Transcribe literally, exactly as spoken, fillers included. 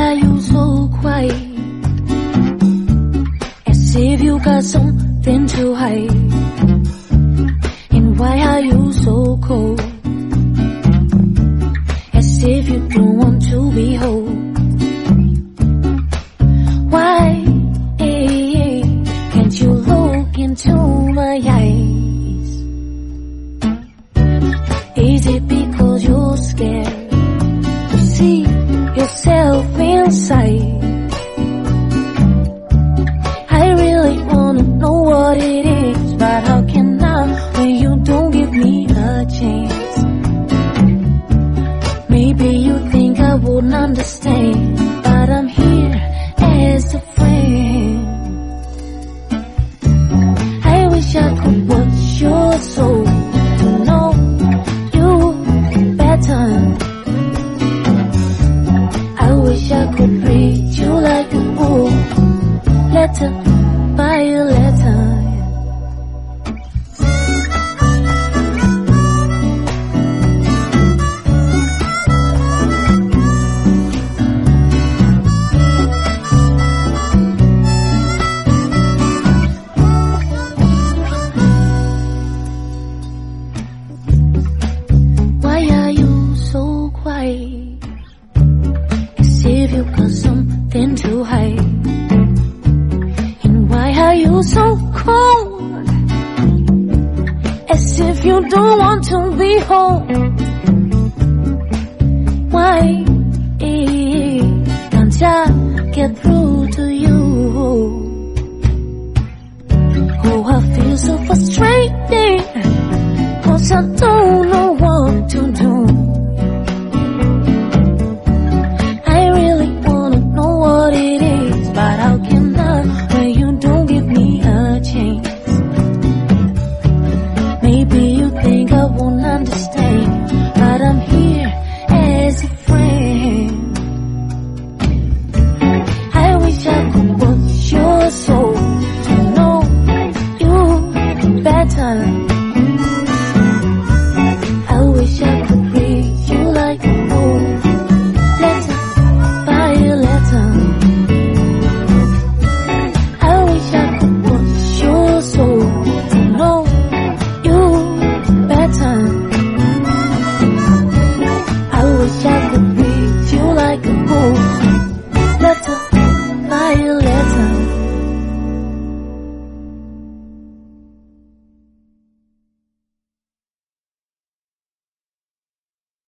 are you so quiet? As if you got something to hide. And why are you so cold? As if you don't want to be whole. Why can't you look into my eyes? Is it because you're scared to see yourself inside? I really wanna know what it is, but how can I when you don't give me a chance? Maybe you think I wouldn't understand, but I'm here as a friend. I wish I could watch your soul to know you better. I wish I could read you like a book, letter by a letter. As if you got something to hide. And why are you so cold? As if you don't want to be home. Why can't I get through?